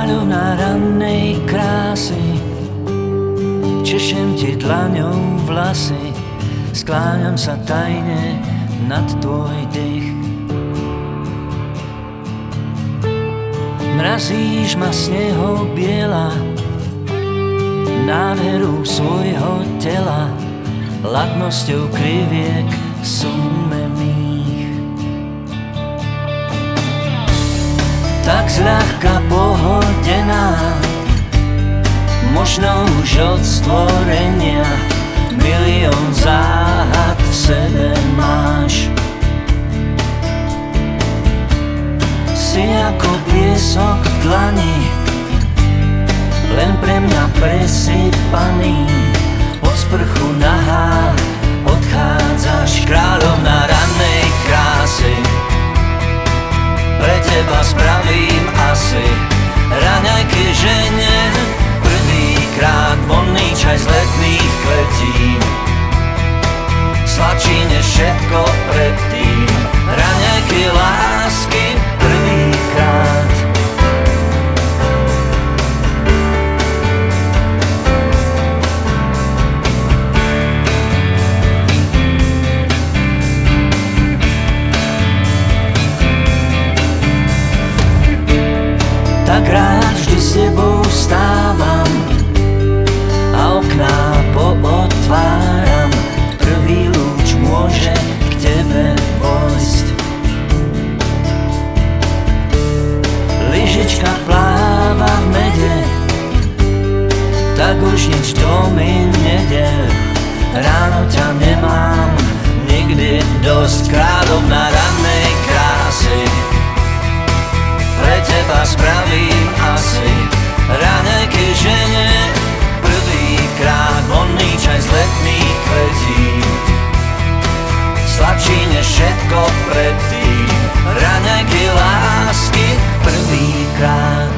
Kráľovná rannej krásy, češem ti dlaňou vlasy, skláňam sa tajne nad tvoj dých. Mrazíš ma sneho biela, nádheru svojho tela, ladnosťou kriviek súmených. Tak zľahka pohodená, možno už od stvorenia, milión záhad v sebe máš. Si ako piesok v dlani, len pre mňa presypaný. Pod sprchu nahá odchádzaš, kráľovná rannej krásy. Pre teba spravím asi raňajky žene, prvýkrát vonný čaj z letných kvetí. Sladší než všetko predtým, raňajky lásky prvýkrát. Tak rád vždy s tebou stávam a okná pootváram, prvý lúč môže k tebe vojsť. Lyžička pláva v mede, tak už nič do mi nedeľ. Ráno ťa nemám nikdy dosť, kráľovná rannej krásy. Pre teba spravím asi raňajky žene, prvýkrát vonný čaj z letných kvetí. Sladší než všetko predtým, raňajky lásky prvýkrát.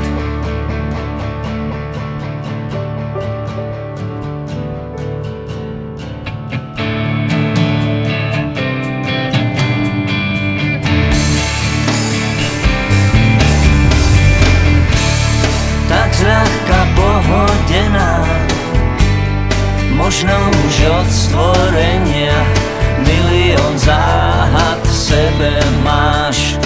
Zľahka pohodená, možno už od stvorenia, milión záhad v sebe máš.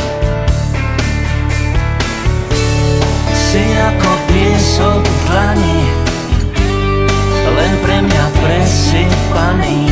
Si ako piesok v dlani, len pre mňa presypaný.